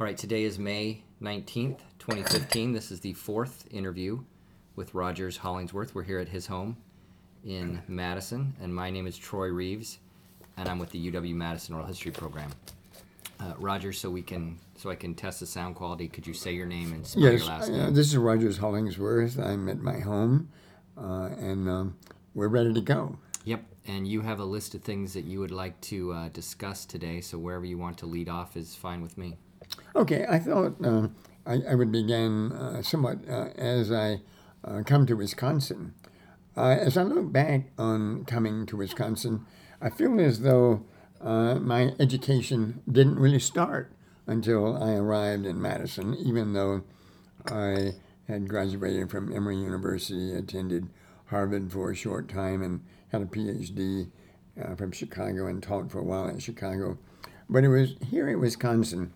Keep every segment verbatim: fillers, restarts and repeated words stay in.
All right, today is May nineteenth, twenty fifteen. This is the fourth interview with Rogers Hollingsworth. We're here at his home in Madison, and my name is Troy Reeves, and I'm with the U W-Madison Oral History Program. Uh, Rogers, so we can, so I can test the sound quality, could you say your name and spell Yes, your last uh, name? this is Rogers Hollingsworth. I'm at my home, uh, and um, we're ready to go. Yep, and you have a list of things that you would like to uh, discuss today, so wherever you want to lead off is fine with me. Okay, I thought uh, I, I would begin uh, somewhat uh, as I uh, come to Wisconsin. Uh, as I look back on coming to Wisconsin, I feel as though uh, my education didn't really start until I arrived in Madison, even though I had graduated from Emory University, attended Harvard for a short time, and had a P H D uh, from Chicago and taught for a while at Chicago. But it was here in Wisconsin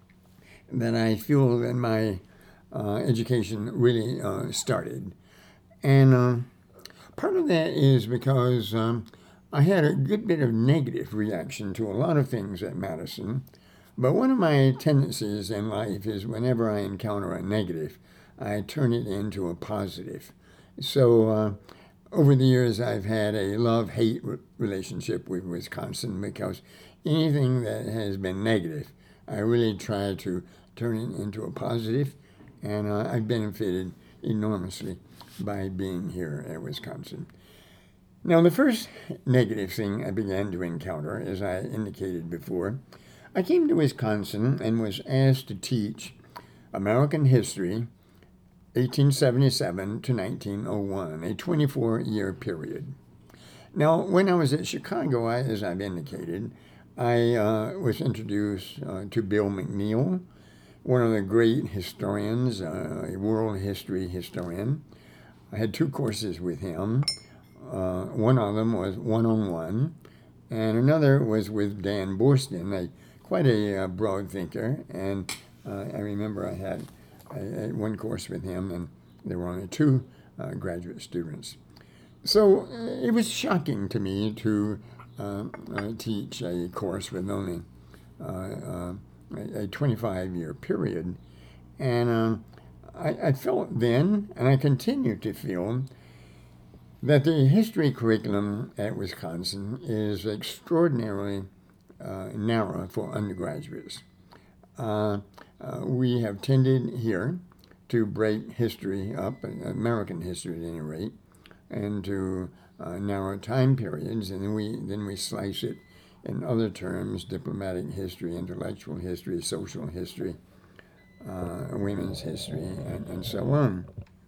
that I feel that my uh, education really uh, started. And uh, part of that is because um, I had a good bit of negative reaction to a lot of things at Madison. But one of my tendencies in life is whenever I encounter a negative, I turn it into a positive. So uh, over the years, I've had a love-hate re- relationship with Wisconsin because anything that has been negative, I really try to turn it into a positive, and uh, I've benefited enormously by being here at Wisconsin. Now, the first negative thing I began to encounter, as I indicated before, I came to Wisconsin and was asked to teach American history, eighteen seventy-seven to nineteen oh one, a twenty-four year period. Now, when I was at Chicago, I, as I've indicated, I uh, was introduced uh, to Bill McNeill, one of the great historians, uh, a world history historian. I had two courses with him. Uh, one of them was one-on-one, and another was with Dan Boorstin, a quite a uh, broad thinker. And uh, I remember I had a, a one course with him, and there were only two uh, graduate students. So uh, it was shocking to me to uh, uh, teach a course with only uh, uh, a twenty-five year period. And um, I, I felt then, and I continue to feel, that the history curriculum at Wisconsin is extraordinarily uh, narrow for undergraduates. Uh, uh, we have tended here to break history up, American history at any rate, and to uh, narrow time periods, and then we then we slice it in other terms: diplomatic history, intellectual history, social history, uh, women's history, and, and so on.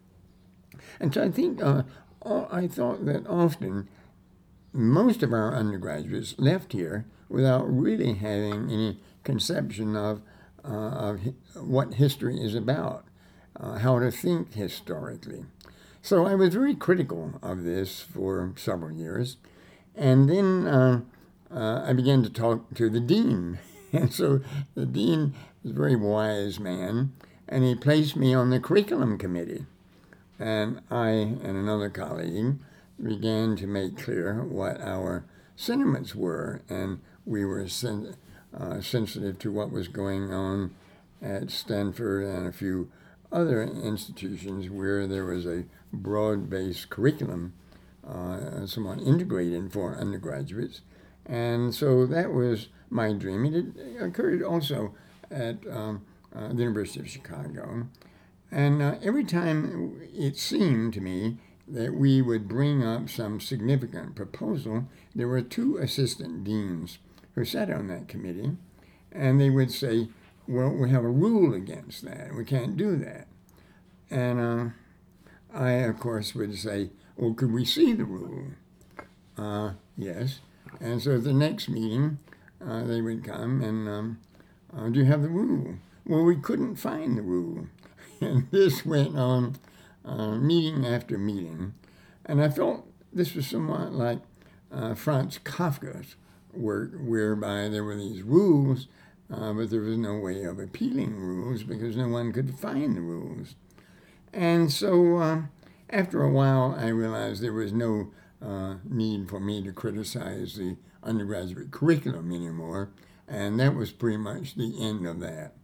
And so I think uh, I thought that often most of our undergraduates left here without really having any conception of, uh, of what history is about, uh, how to think historically. So I was very critical of this for several years. And then uh, uh, I began to talk to the dean. And so the dean was a very wise man, and he placed me on the curriculum committee. And I and another colleague began to make clear what our sentiments were, and we were sen- uh, sensitive to what was going on at Stanford and a few other institutions where there was a broad-based curriculum, uh, somewhat integrated for undergraduates. And so that was my dream. It occurred also at um, uh, the University of Chicago. And uh, every time it seemed to me that we would bring up some significant proposal, there were two assistant deans who sat on that committee, and they would say, well, we have a rule against that. We can't do that. And uh, I, of course, would say, well, could we see the rule? Uh, yes. And so at the next meeting, uh, they would come and, um, uh, do you have the rule? Well, we couldn't find the rule. And this went on uh, meeting after meeting. And I felt this was somewhat like uh, Franz Kafka's work, whereby there were these rules, uh, but there was no way of appealing rules because no one could find the rules. And so uh, after a while, I realized there was no uh, need for me to criticize the undergraduate curriculum anymore, and that was pretty much the end of that.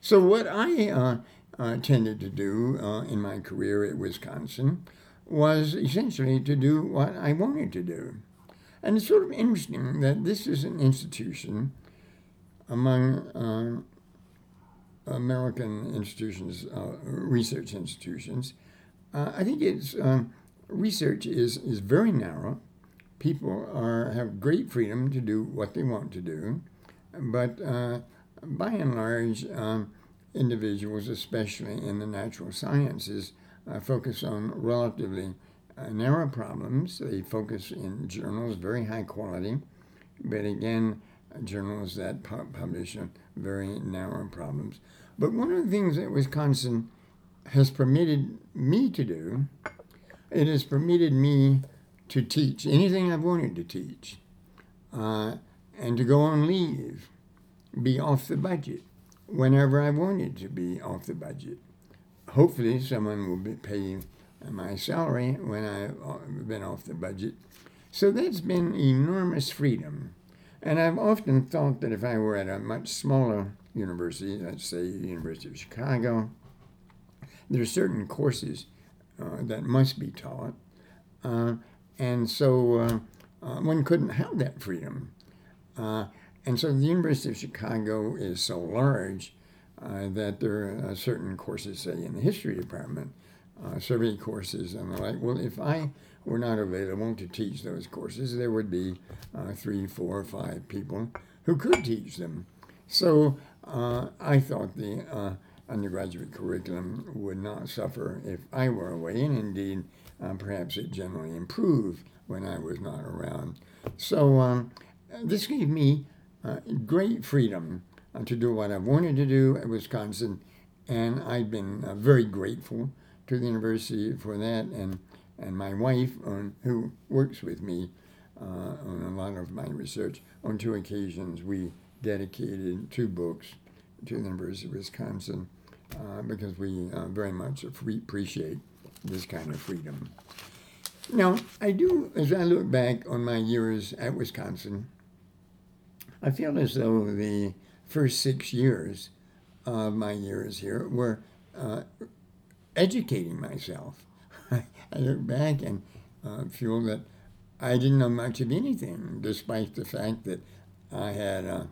So what I uh, uh, tended to do uh, in my career at Wisconsin was essentially to do what I wanted to do. And it's sort of interesting that this is an institution among um, American institutions, uh, research institutions. Uh, I think it's um, research is, is very narrow. People are have great freedom to do what they want to do, but uh, by and large, um, individuals, especially in the natural sciences, uh, focus on relatively uh, narrow problems. They focus in journals, very high quality, but again, journals that pu- publish on very narrow problems. But one of the things that Wisconsin has permitted me to do, it has permitted me to teach anything I've wanted to teach, uh, and to go on leave, be off the budget whenever I wanted to be off the budget. Hopefully someone will be paying my salary when I've been off the budget. So that's been enormous freedom. And I've often thought that if I were at a much smaller university, let's say the University of Chicago, there are certain courses uh, that must be taught. Uh, and so uh, uh, one couldn't have that freedom. Uh, and so the University of Chicago is so large uh, that there are uh, certain courses, say in the history department, uh, survey courses and the like. Well, if I were not available to teach those courses, there would be uh, three, four, or five people who could teach them. So uh, I thought the uh, undergraduate curriculum would not suffer if I were away, and indeed, uh, perhaps it generally improved when I was not around. So um, this gave me uh, great freedom uh, to do what I wanted to do at Wisconsin, and I've been uh, very grateful to the university for that, and and my wife, on, who works with me uh, on a lot of my research. On two occasions, we dedicated two books to the University of Wisconsin uh, because we uh, very much appreciate this kind of freedom. Now, I do, as I look back on my years at Wisconsin, I feel as though the first six years of my years here were uh, educating myself. I look back and uh, feel that I didn't know much of anything, despite the fact that I had, uh,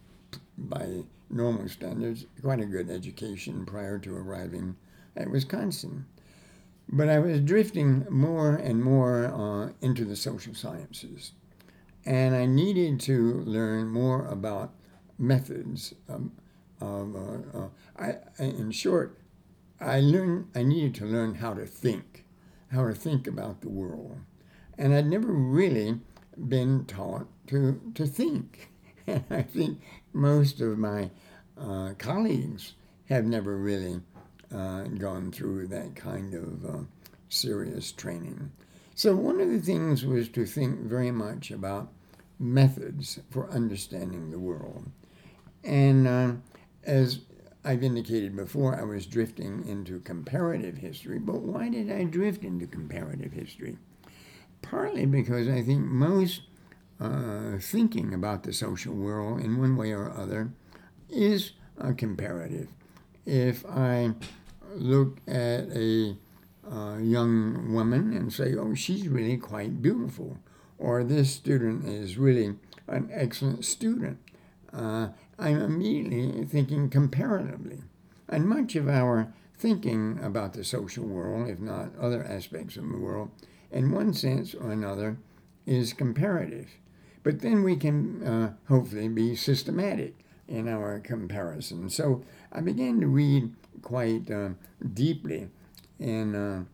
by normal standards, quite a good education prior to arriving at Wisconsin. But I was drifting more and more uh, into the social sciences, and I needed to learn more about methods. Um, of, uh, uh, I, in short, I learned I needed to learn how to think, how to think about the world, and I'd never really been taught to to think. And I think most of my uh, colleagues have never really uh, gone through that kind of uh, serious training. So one of the things was to think very much about methods for understanding the world. And uh, as I've indicated before, I was drifting into comparative history. But why did I drift into comparative history? Partly because I think most uh, thinking about the social world in one way or other is uh, comparative. If I look at a uh, young woman and say, oh, she's really quite beautiful, or this student is really an excellent student, uh, I'm immediately thinking comparatively. And much of our thinking about the social world, if not other aspects of the world, in one sense or another, is comparative. But then we can uh, hopefully be systematic in our comparison. So I began to read quite uh, deeply in uh,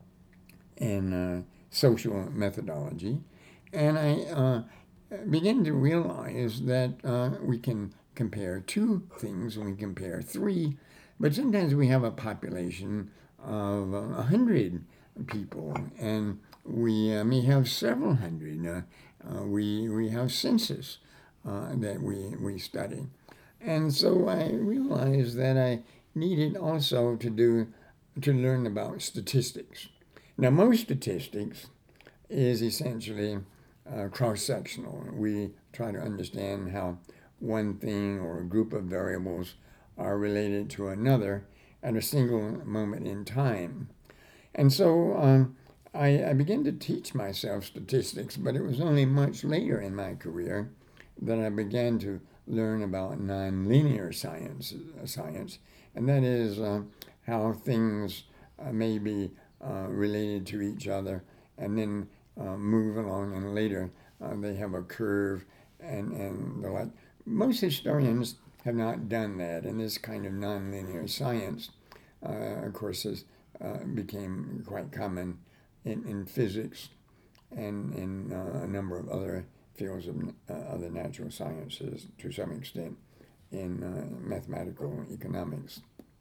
in uh, social methodology, and I uh, began to realize that uh, we can compare two things and we compare three, but sometimes we have a population of a uh, hundred people, and we uh, may have several hundred. Uh, uh, we we have census uh, that we we study, and so I realized that I needed also to do to learn about statistics. Now, most statistics is essentially uh, cross-sectional. We try to understand how one thing or a group of variables are related to another at a single moment in time. And so um, I, I began to teach myself statistics, but it was only much later in my career that I began to learn about nonlinear science, uh, science, and that is uh, how things uh, may be uh, related to each other and then uh, move along, and later uh, they have a curve and, and the like. Most historians have not done that, and this kind of nonlinear science, uh, of course, has, uh, became quite common in, in physics and in uh, a number of other fields of uh, other natural sciences, to some extent in uh, mathematical economics.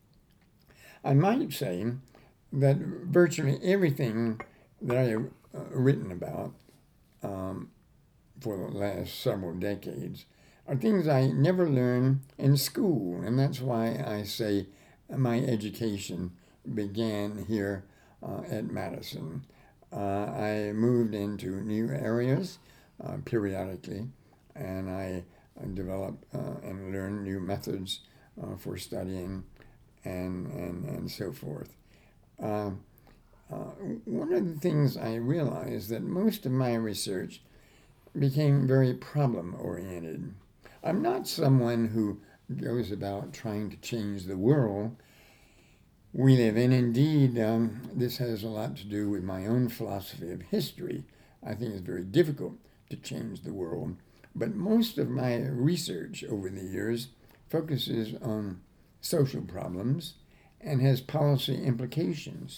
I might say that virtually everything that I have uh, written about um, for the last several decades are things I never learned in school, and that's why I say my education began here uh, at Madison. Uh, I moved into new areas uh, periodically, and I uh, developed uh, and learned new methods uh, for studying and, and, and so forth. Uh, uh, one of the things I realized that most of my research became very problem-oriented. I'm not someone who goes about trying to change the world we live in. Indeed, um, this has a lot to do with my own philosophy of history. I think it's very difficult to change the world, but most of my research over the years focuses on social problems and has policy implications.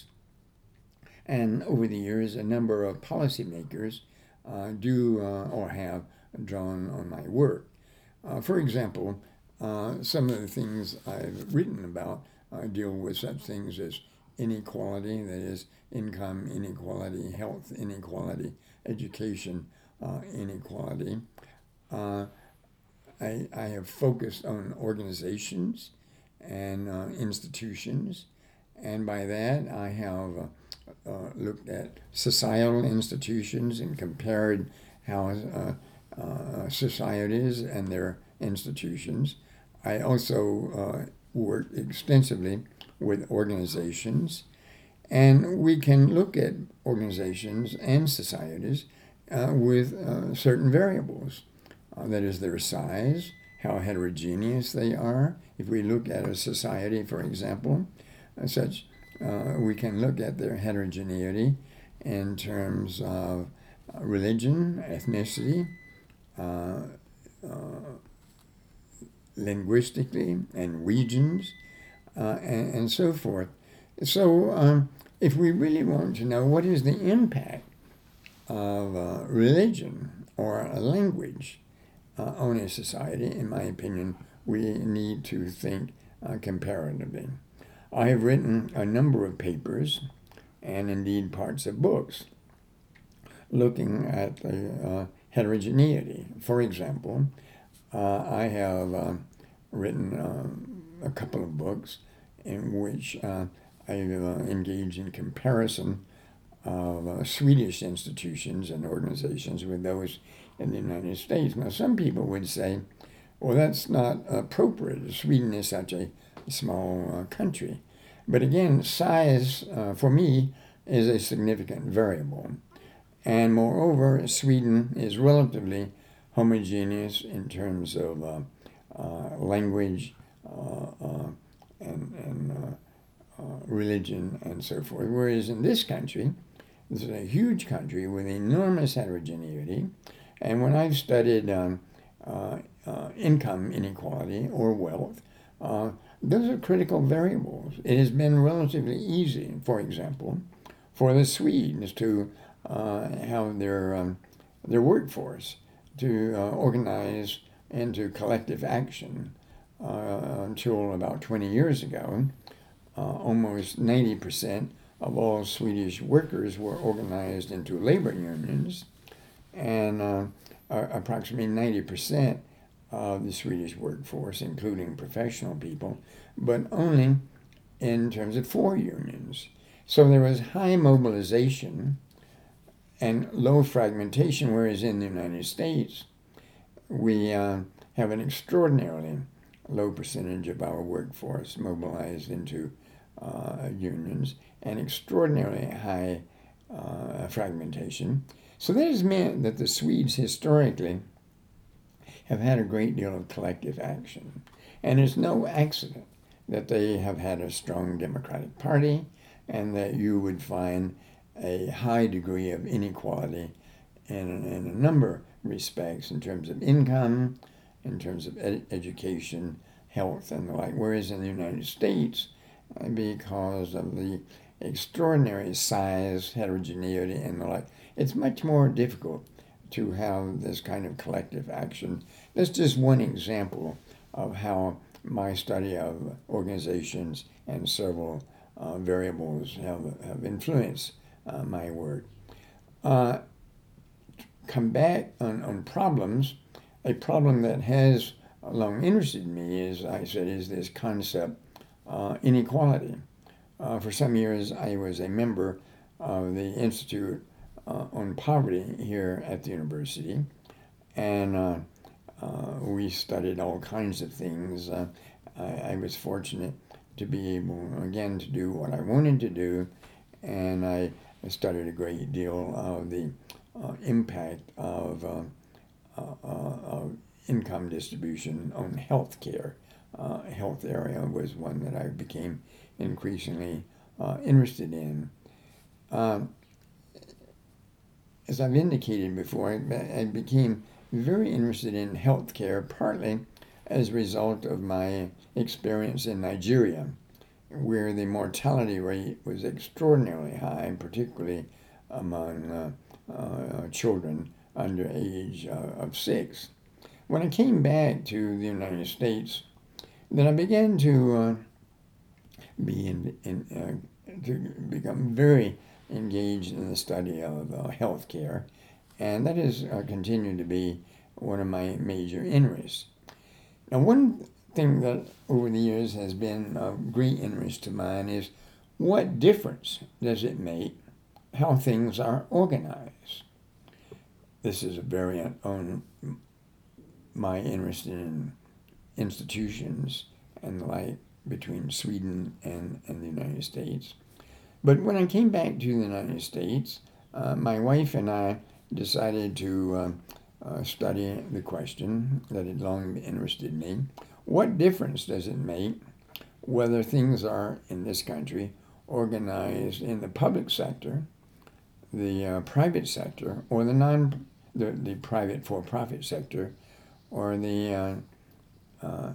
And over the years, a number of policymakers uh, do uh, or have drawn on my work. Uh, for example, uh, some of the things I've written about uh, deal with such things as inequality, that is, income inequality, health inequality, education uh, inequality. Uh, I, I have focused on organizations and uh, institutions, and by that I have uh, uh, looked at societal institutions and compared how uh, uh, societies and their institutions. I also uh, work extensively with organizations, and we can look at organizations and societies uh, with uh, certain variables. Uh, that is their size, how heterogeneous they are. If we look at a society, for example, uh, such uh, we can look at their heterogeneity in terms of religion, ethnicity, uh, uh, linguistically, and regions, uh, and, and so forth. So um, if we really want to know what is the impact of uh, religion or a language uh, on a society, in my opinion, we need to think uh, comparatively. I have written a number of papers, and indeed parts of books, looking at the uh, heterogeneity. For example, uh, I have uh, written uh, a couple of books in which uh, I uh, engage in comparison of uh, Swedish institutions and organizations with those in the United States. Now, some people would say, well, that's not appropriate. Sweden is such a small uh, country. But again, size, uh, for me, is a significant variable. And moreover, Sweden is relatively homogeneous in terms of uh, uh, language uh, uh, and, and uh, uh, religion and so forth. Whereas in this country, this is a huge country with enormous heterogeneity. And when I've studied um, uh, uh, income inequality or wealth, uh, those are critical variables. It has been relatively easy, for example, for the Swedes to uh, have their um, their workforce to uh, organize into collective action. Uh, until about twenty years ago, uh, almost ninety percent of all Swedish workers were organized into labor unions, and uh, approximately ninety percent of the Swedish workforce, including professional people, but only in terms of four unions. So there was high mobilization and low fragmentation, whereas in the United States, we uh, have an extraordinarily low percentage of our workforce mobilized into uh, unions, and extraordinarily high uh, fragmentation. So that has meant that the Swedes historically have had a great deal of collective action. And it's no accident that they have had a strong Democratic Party and that you would find a high degree of inequality in, in a number of respects in terms of income, in terms of ed- education, health, and the like. Whereas in the United States, because of the extraordinary size, heterogeneity, and the like, it's much more difficult to have this kind of collective action. That's just one example of how my study of organizations and several uh, variables have, have influenced uh, my work. Uh, come back on, on problems. A problem that has long interested me, as I said, is this concept uh, inequality. Uh, for some years, I was a member of the Institute uh, on Poverty here at the university, and uh, uh, we studied all kinds of things. Uh, I, I was fortunate to be able, again, to do what I wanted to do, and I, I studied a great deal of the uh, impact of, uh, uh, of income distribution on health care. Uh, health area was one that I became increasingly uh, interested in. Um, as I've indicated before, I, I became very interested in healthcare, partly as a result of my experience in Nigeria, where the mortality rate was extraordinarily high, particularly among uh, uh, children under age uh, of six. When I came back to the United States, then I began to uh, be in, in uh, to become very engaged in the study of uh, healthcare, and that has uh, continued to be one of my major interests. Now, one thing that over the years has been of great interest to mine is what difference does it make how things are organized? This is a variant on my interest in institutions and the like between Sweden and, and the United States. But when I came back to the United States, uh, my wife and I decided to uh, uh, study the question that had long interested me. What difference does it make whether things are, in this country, organized in the public sector, the uh, private sector, or the non the, the private for-profit sector, or the uh, uh,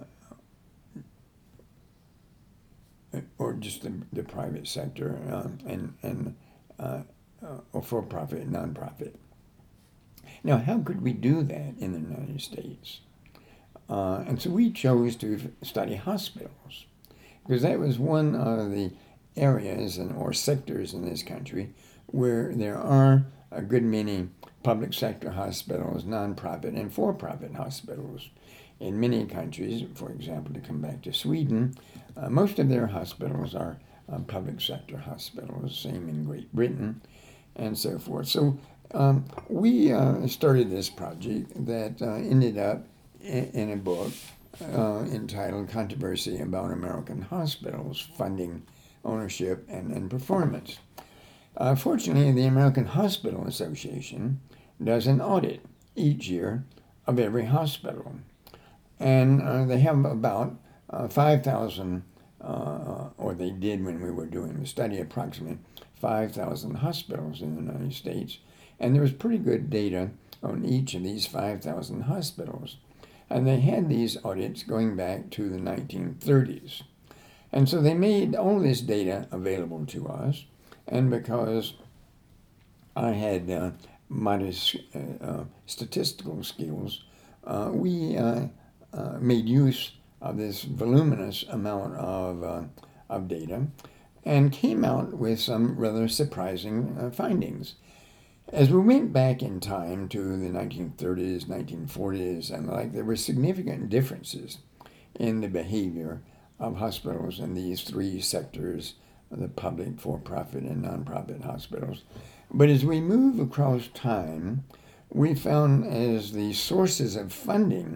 or just the, the private sector um, and and uh, uh, or for-profit and non-profit. Now, how could we do that in the United States? Uh, and so we chose to study hospitals, because that was one of the areas and or sectors in this country where there are a good many public sector hospitals, nonprofit, and for-profit hospitals. In many countries, for example, to come back to Sweden, uh, most of their hospitals are uh, public sector hospitals, same in Great Britain, and so forth. So um, we uh, started this project that uh, ended up in, in a book uh, entitled Controversy About American Hospitals, Funding, Ownership, and, and Performance. Uh, fortunately, the American Hospital Association does an audit each year of every hospital. And uh, they have about uh, five thousand, uh, or they did when we were doing the study, approximately five thousand hospitals in the United States. And there was pretty good data on each of these five thousand hospitals. And they had these audits going back to the nineteen thirties. And so they made all this data available to us. And because I had uh, modest uh, uh, statistical skills, uh, we uh, uh, made use of this voluminous amount of, uh, of data and came out with some rather surprising uh, findings. As we went back in time to the nineteen thirties, nineteen forties, and the like, there were significant differences in the behavior of hospitals in these three sectors, the public, for-profit, and nonprofit hospitals. But as we move across time, we found as the sources of funding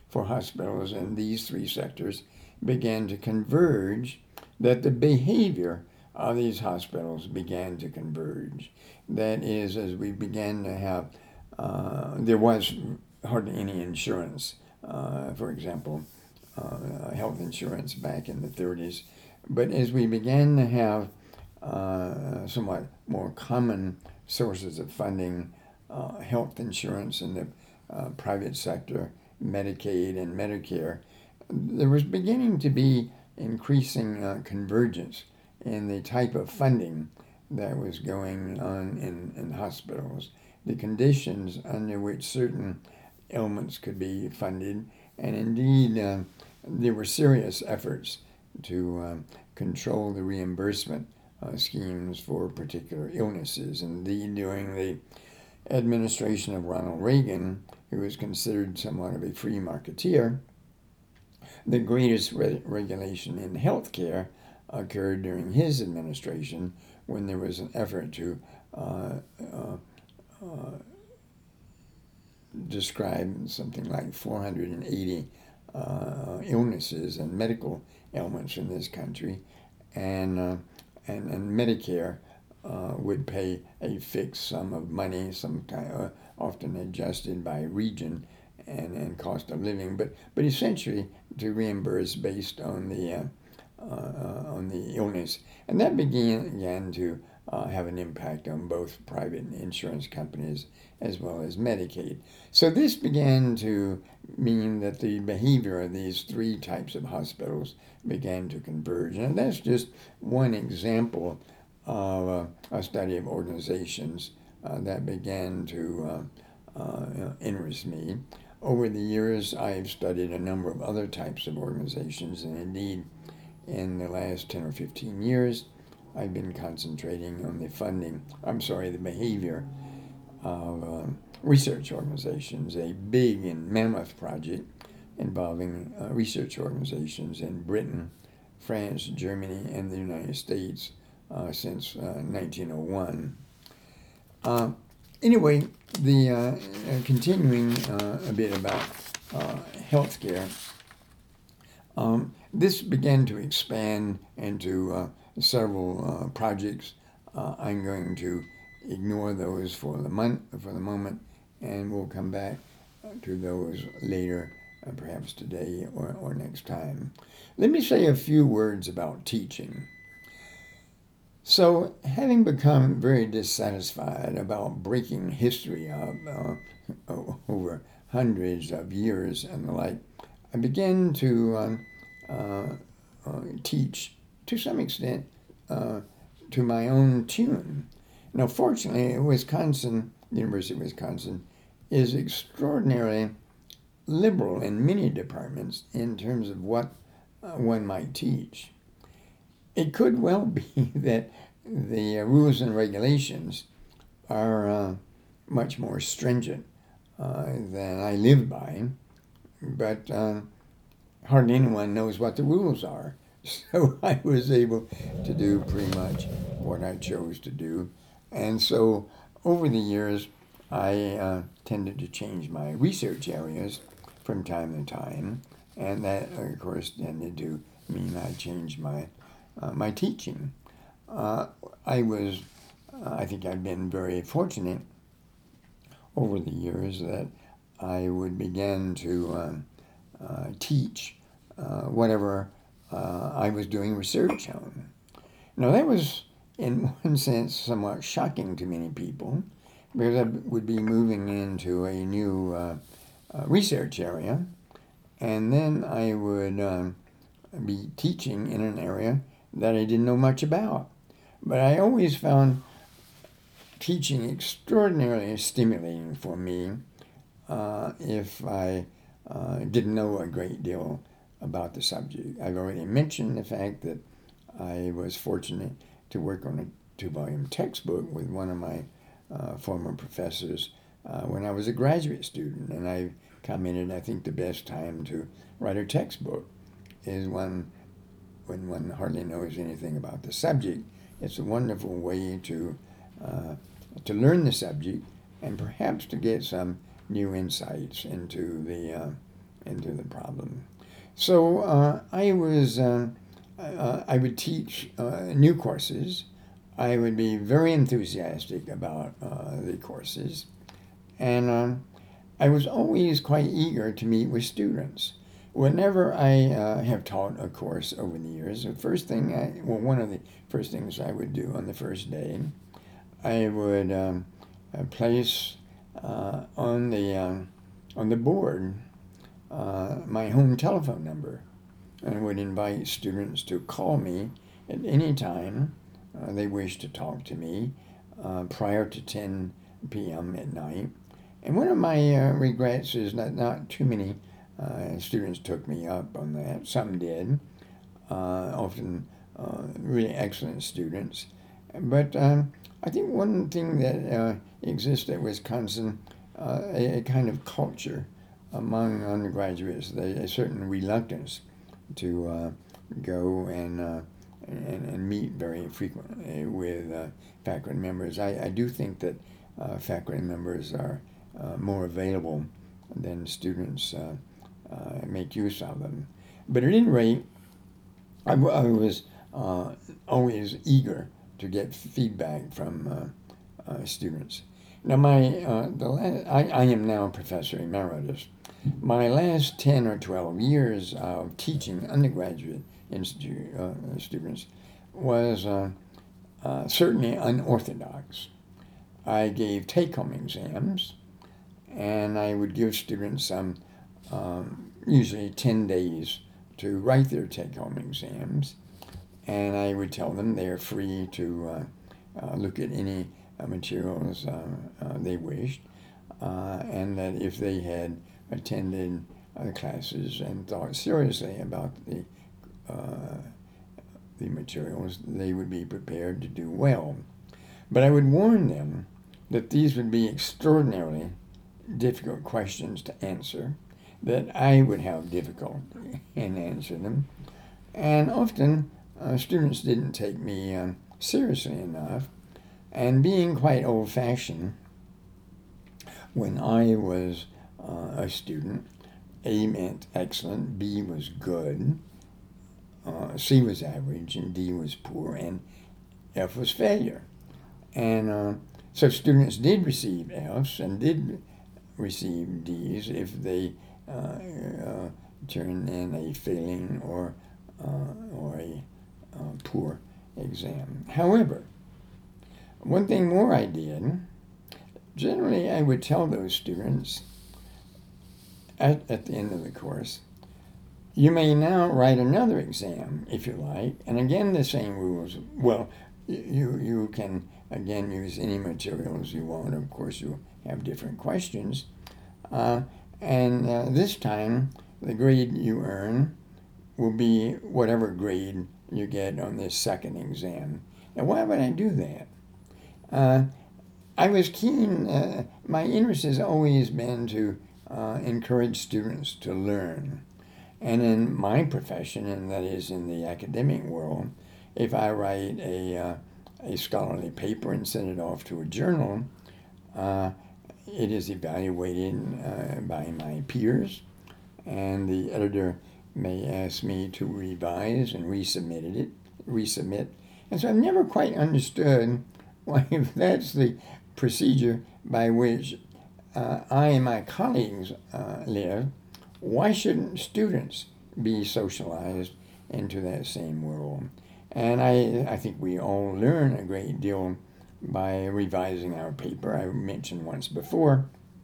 for hospitals in these three sectors began to converge, that the behavior of these hospitals began to converge. That is, as we began to have, uh, there was hardly any insurance, uh, for example, uh, health insurance back in the thirties. But as we began to have uh, somewhat more common sources of funding, uh, health insurance in the uh, private sector, Medicaid and Medicare, there was beginning to be increasing uh, convergence in the type of funding that was going on in, in hospitals, the conditions under which certain ailments could be funded, and indeed uh, there were serious efforts to uh, control the reimbursement uh, schemes for particular illnesses. Indeed, during the administration of Ronald Reagan, who was considered somewhat of a free marketeer, the greatest re- regulation in healthcare occurred during his administration, when there was an effort to uh, uh, uh, describe something like four hundred eighty uh, illnesses and medical ailments in this country, and uh, and, and Medicare uh, would pay a fixed sum of money, some kind of, often adjusted by region and, and cost of living, but but essentially to reimburse based on the uh, uh, on the illness, and that began began to uh, have an impact on both private insurance companies as well as Medicaid. So this began to mean that the behavior of these three types of hospitals began to converge, and that's just one example of uh, a study of organizations uh, that began to uh, uh, interest me. Over the years, I've studied a number of other types of organizations, and indeed, in the last ten or fifteen years, I've been concentrating on the funding, I'm sorry, the behavior of um, research organizations, a big and mammoth project involving uh, research organizations in Britain, France, Germany, and the United States uh, since uh, nineteen oh one. Uh, anyway, the uh, uh, continuing uh, a bit about uh, healthcare, um, this began to expand into uh, several uh, projects. Uh, I'm going to ignore those for the month, for the moment, and we'll come back to those later, uh, perhaps today or, or next time. Let me say a few words about teaching. So, having become very dissatisfied about breaking history up uh, over hundreds of years and the like, I began to um, uh, uh, teach, to some extent, uh, to my own tune. Now, fortunately, Wisconsin, the University of Wisconsin, is extraordinarily liberal in many departments in terms of what uh, one might teach. It could well be that the uh, rules and regulations are uh, much more stringent uh, than I live by, but uh, hardly anyone knows what the rules are. So I was able to do pretty much what I chose to do. And so over the years, I uh, tended to change my research areas from time to time, and that, of course, tended to mean I changed my uh, my teaching. Uh, I was, uh, I think I've been very fortunate over the years that I would begin to um, uh, teach uh, whatever uh, I was doing research on. Now, that was, in one sense, somewhat shocking to many people, because I would be moving into a new uh, uh, research area, and then I would uh, be teaching in an area that I didn't know much about. But I always found teaching extraordinarily stimulating for me uh, if I uh, didn't know a great deal about the subject. I've already mentioned the fact that I was fortunate to work on a two-volume textbook with one of my uh, former professors uh, when I was a graduate student, and I commented, I think the best time to write a textbook is one when one hardly knows anything about the subject. It's a wonderful way to uh, to learn the subject and perhaps to get some new insights into the uh, into the problem. So uh, I was, uh, uh, I would teach uh, new courses. I would be very enthusiastic about uh, the courses. And um, I was always quite eager to meet with students. Whenever I uh, have taught a course over the years, the first thing I, well, one of the first things I would do on the first day, I would um, uh, place uh, on the um, on the board uh, my home telephone number, and would invite students to call me at any time uh, they wish to talk to me uh, prior to ten p.m. at night. And one of my uh, regrets is that not too many uh, students took me up on that. Some did, uh, often uh, really excellent students. But um, I think one thing that uh, exists at Wisconsin, uh, a, a kind of culture among undergraduates, a, a certain reluctance to uh, go and, uh, and and meet very frequently with uh, faculty members. I, I do think that uh, faculty members are uh, more available than students uh, uh, make use of them. But at any rate, I, w- I was uh, always eager to get feedback from uh, uh, students. Now, my uh, the last, I, I am now a professor emeritus. My last ten or twelve years of teaching undergraduate institute uh, students was uh, uh, certainly unorthodox. I gave take-home exams, and I would give students some, um, usually ten days to write their take-home exams, and I would tell them they're free to uh, uh, look at any uh, materials uh, uh, they wished, uh, and that if they had attended uh, classes and thought seriously about the uh, the materials, they would be prepared to do well. But I would warn them that these would be extraordinarily difficult questions to answer, that I would have difficulty in answering them, and often uh, students didn't take me um, seriously enough. And being quite old-fashioned, when I was uh, a student, A meant excellent, B was good, uh, C was average, and D was poor, and F was failure. And uh, so students did receive Fs and did receive Ds if they uh, uh, turned in a failing or uh, or a uh, poor exam. However, one thing more I did, generally I would tell those students at, at the end of the course, you may now write another exam if you like, and again the same rules. Well, you you can again use any materials you want. Of course, you have different questions, uh, and uh, this time the grade you earn will be whatever grade you get on this second exam. Now, why would I do that? Uh, I was keen. Uh, my interest has always been to uh, encourage students to learn. And in my profession, and that is in the academic world, if I write a, uh, a scholarly paper and send it off to a journal, uh, it is evaluated uh, by my peers, and the editor may ask me to revise and resubmit it, resubmit. And so I've never quite understood why, if that's the procedure by which uh, I and my colleagues uh, live, why shouldn't students be socialized into that same world? And I, I think we all learn a great deal by revising our paper. I mentioned once before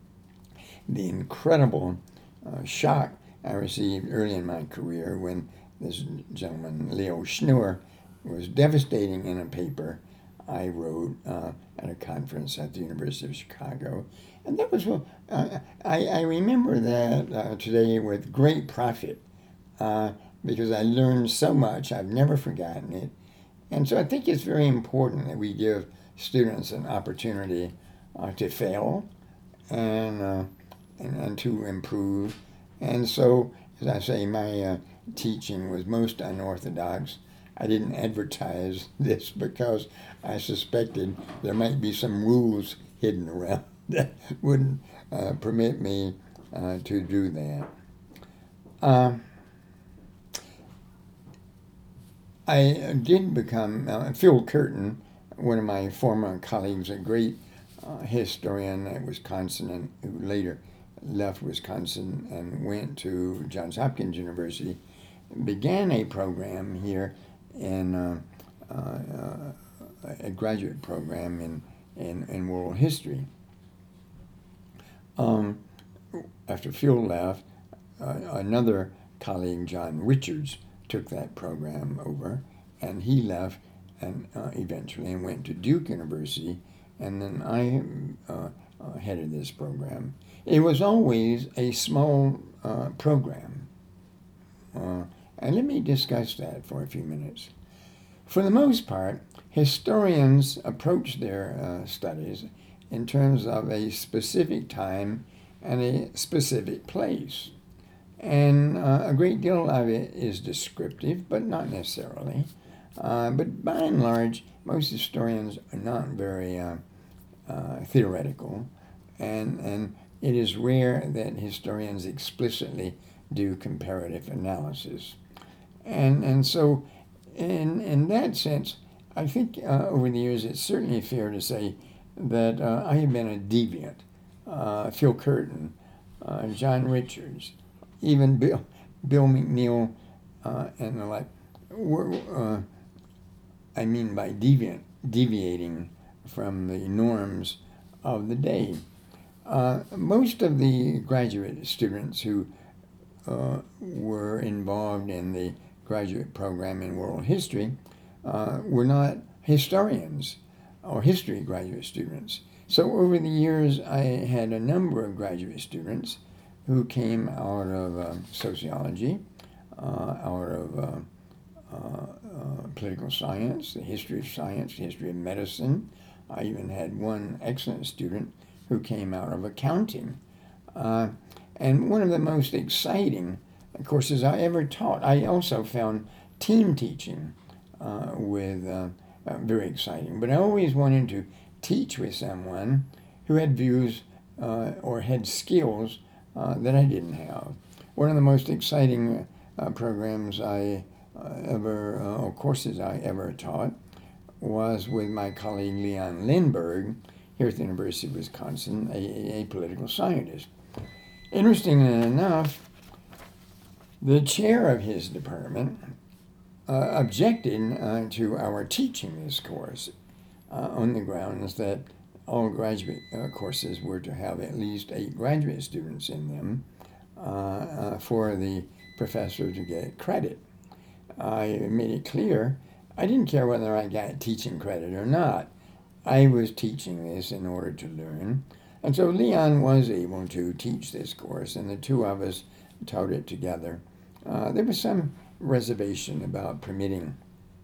the incredible uh, shock I received early in my career when this gentleman, Leo Schnur, was devastating in a paper I wrote uh, at a conference at the University of Chicago. And that was, well, uh, I, I remember that uh, today with great profit uh, because I learned so much. I've never forgotten it. And so I think it's very important that we give students an opportunity uh, to fail and, uh, and, and to improve. And so, as I say, my uh, teaching was most unorthodox. I didn't advertise this because I suspected there might be some rules hidden around that wouldn't uh, permit me uh, to do that. Uh, I did become, uh, Phil Curtin, one of my former colleagues, a great uh, historian at Wisconsin, and who later left Wisconsin and went to Johns Hopkins University, began a program here in uh, uh, uh, a graduate program in, in, in world history. Um, after Phil left, uh, another colleague, John Richards, took that program over, and he left and uh, eventually and went to Duke University, and then I uh, uh, headed this program. It was always a small uh, program, uh, and let me discuss that for a few minutes. For the most part, historians approach their uh, studies in terms of a specific time and a specific place. And uh, a great deal of it is descriptive, but not necessarily. Uh, but by and large, most historians are not very uh, uh, theoretical, and, and it is rare that historians explicitly do comparative analysis. And, and so, in, in that sense, I think uh, over the years it's certainly fair to say that uh, I have been a deviant. Uh, Phil Curtin, uh, John Richards, even Bill, Bill McNeil, uh, and the like, were, uh, I mean by deviant, deviating from the norms of the day. Uh, most of the graduate students who uh, were involved in the graduate program in world history uh, were not historians or history graduate students. So over the years, I had a number of graduate students who came out of uh, sociology, uh, out of uh, uh, uh, political science, the history of science, the history of medicine. I even had one excellent student who came out of accounting. Uh, and one of the most exciting courses I ever taught, I also found team teaching uh, with uh, uh, very exciting. But I always wanted to teach with someone who had views uh, or had skills uh, that I didn't have. One of the most exciting uh, programs I uh, ever, uh, or courses I ever taught, was with my colleague Leon Lindbergh here at the University of Wisconsin, a, a political scientist. Interestingly enough, the chair of his department uh, objected uh, to our teaching this course uh, on the grounds that all graduate uh, courses were to have at least eight graduate students in them uh, uh, for the professor to get credit. I made it clear I didn't care whether I got teaching credit or not. I was teaching this in order to learn. And so Leon was able to teach this course, and the two of us taught it together. Uh, there was some reservation about permitting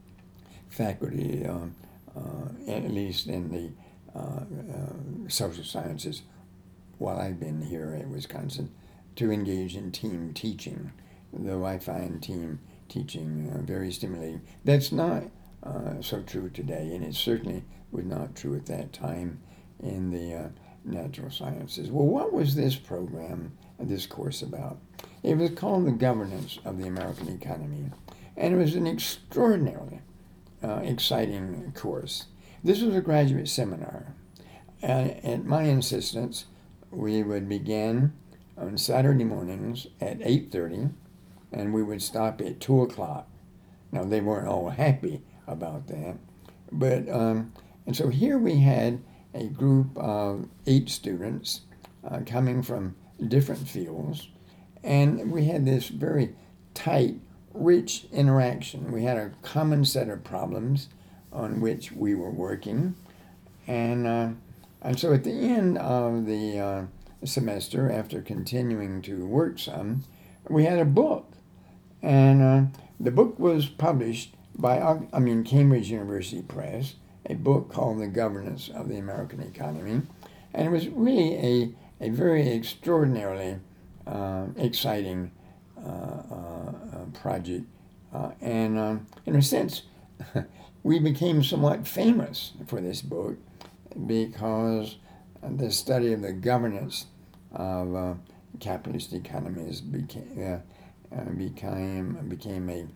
faculty, uh, uh, at least in the uh, uh, social sciences, while I've been here at Wisconsin, to engage in team teaching, though I find team teaching uh, very stimulating. That's not uh, so true today, and it certainly was not true at that time in the uh, natural sciences. Well, what was this program, this course about? It was called The Governance of the American Economy, and it was an extraordinarily uh, exciting course. This was a graduate seminar. Uh, at my insistence, we would begin on Saturday mornings at eight thirty, and we would stop at two o'clock. Now, they weren't all happy about that, but, um, and so here we had a group of eight students uh, coming from different fields, and we had this very tight, rich interaction. We had a common set of problems on which we were working, and uh, and so at the end of the uh, semester, after continuing to work some, we had a book, and uh, the book was published by, I mean, Cambridge University Press, a book called The Governance of the American Economy, and it was really a, a very extraordinarily uh, exciting uh, uh, project, uh, and um, in a sense, we became somewhat famous for this book because the study of the governance of uh, capitalist economies became, uh, uh, became became a,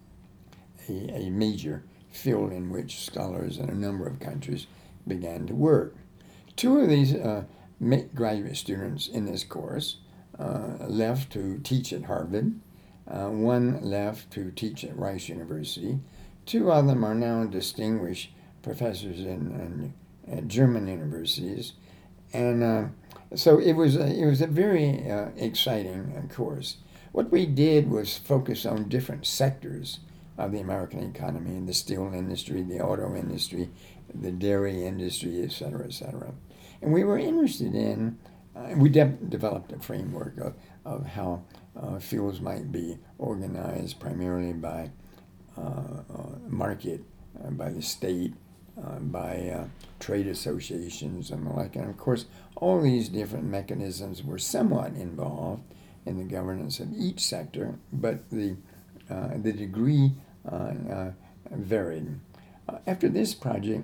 a a major field in which scholars in a number of countries began to work. Two of these uh, graduate students in this course uh, left to teach at Harvard. Uh, one left to teach at Rice University. Two of them are now distinguished professors in, in at German universities, and uh, so it was a, it was a very uh, exciting uh, course. What we did was focus on different sectors of the American economy: the steel industry, the auto industry, the dairy industry, et cetera, et cetera. And we were interested in, uh, we de- developed a framework of, of how uh, fields might be organized primarily by uh, uh, market, uh, by the state, uh, by uh, trade associations and the like. And of course, all these different mechanisms were somewhat involved in the governance of each sector, but the, uh, the degree uh, uh, varied. Uh, after this project,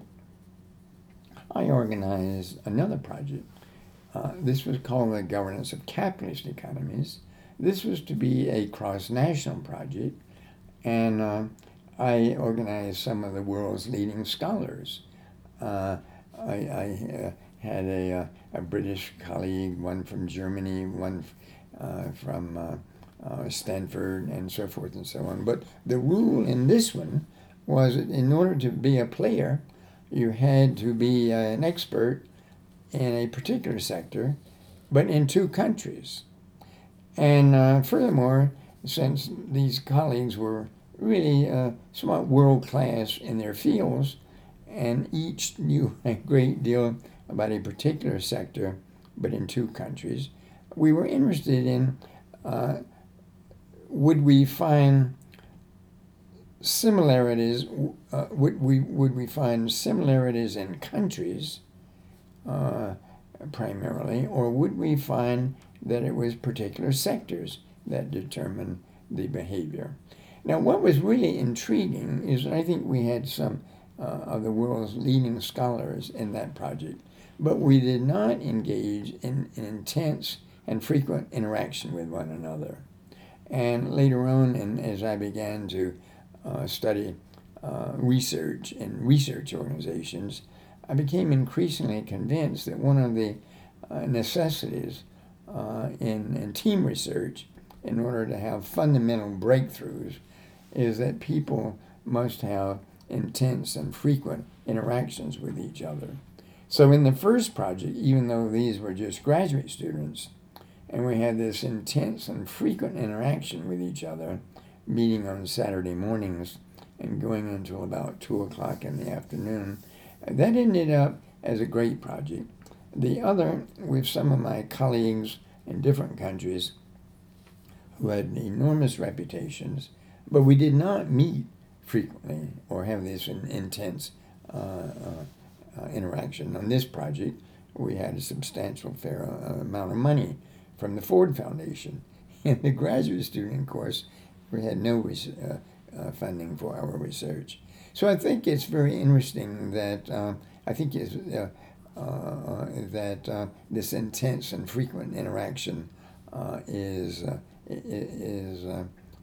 I organized another project. Uh, this was called the Governance of Capitalist Economies. This was to be a cross-national project, and uh, I organized some of the world's leading scholars. Uh, I, I uh, had a, uh, a British colleague, one from Germany, one uh, from uh, uh, Stanford, and so forth and so on. But the rule in this one was that in order to be a player, you had to be uh, an expert in a particular sector, but in two countries. And uh, furthermore, since these colleagues were really uh, somewhat world-class in their fields, and each knew a great deal about a particular sector, but in two countries, we were interested in uh, would we find similarities, uh, would we would we find similarities in countries uh, primarily, or would we find that it was particular sectors that determined the behavior? Now, what was really intriguing is that I think we had some uh, of the world's leading scholars in that project, but we did not engage in, in intense and frequent interaction with one another. And later on, and as I began to Uh, study uh, research in research organizations, I became increasingly convinced that one of the uh, necessities uh, in, in team research, in order to have fundamental breakthroughs, is that people must have intense and frequent interactions with each other. So in the first project, even though these were just graduate students, and we had this intense and frequent interaction with each other, meeting on Saturday mornings and going until about two o'clock in the afternoon. That ended up as a great project. The other, with some of my colleagues in different countries who had enormous reputations, but we did not meet frequently or have this intense uh, uh, uh, interaction. On this project, we had a substantial fair uh, amount of money from the Ford Foundation. In the graduate student course, we had no uh, uh, funding for our research. So I think it's very interesting that uh, I think it's, uh, uh, that uh, this intense and frequent interaction uh, is uh, is uh,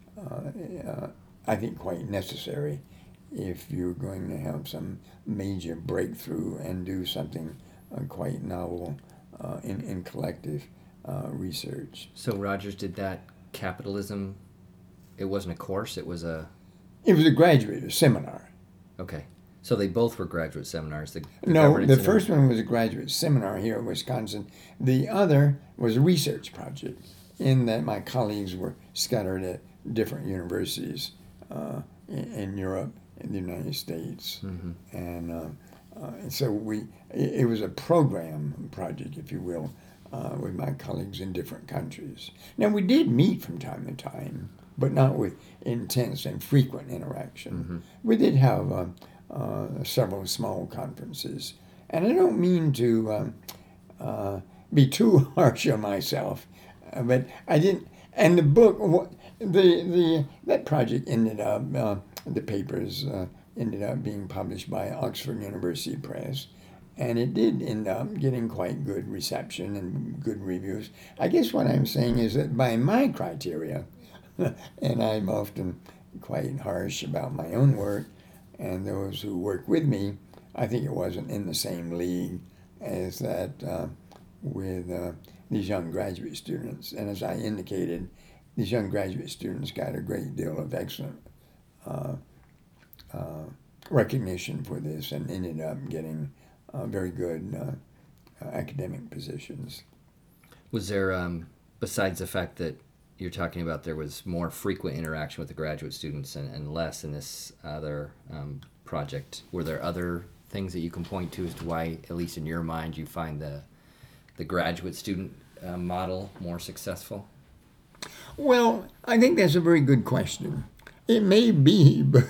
uh, uh, I think quite necessary if you're going to have some major breakthrough and do something uh, quite novel uh, in in collective uh, research. So Rogers, did that capitalism? It wasn't a course, it was a... It was a graduate seminar. Okay. So they both were graduate seminars? The, the no, the first one was a graduate seminar here in Wisconsin. The other was a research project in that my colleagues were scattered at different universities uh, in, in Europe, in the United States. Mm-hmm. And uh, uh, so we, it, it was a program project, if you will, uh, with my colleagues in different countries. Now, we did meet from time to time, but not with intense and frequent interaction. Mm-hmm. We did have uh, uh, several small conferences. And I don't mean to um, uh, be too harsh on myself, uh, but I didn't, and the book, the the that project ended up, uh, the papers uh, ended up being published by Oxford University Press, and it did end up getting quite good reception and good reviews. I guess what I'm saying is that by my criteria, and I'm often quite harsh about my own work, and those who work with me, I think it wasn't in the same league as that uh, with uh, these young graduate students. And as I indicated, these young graduate students got a great deal of excellent uh, uh, recognition for this and ended up getting uh, very good uh, uh, academic positions. Was there, um, besides the fact that you're talking about there was more frequent interaction with the graduate students and, and less in this other um, project, were there other things that you can point to as to why, at least in your mind, you find the the graduate student uh, model more successful? Well, I think that's a very good question. It may be, but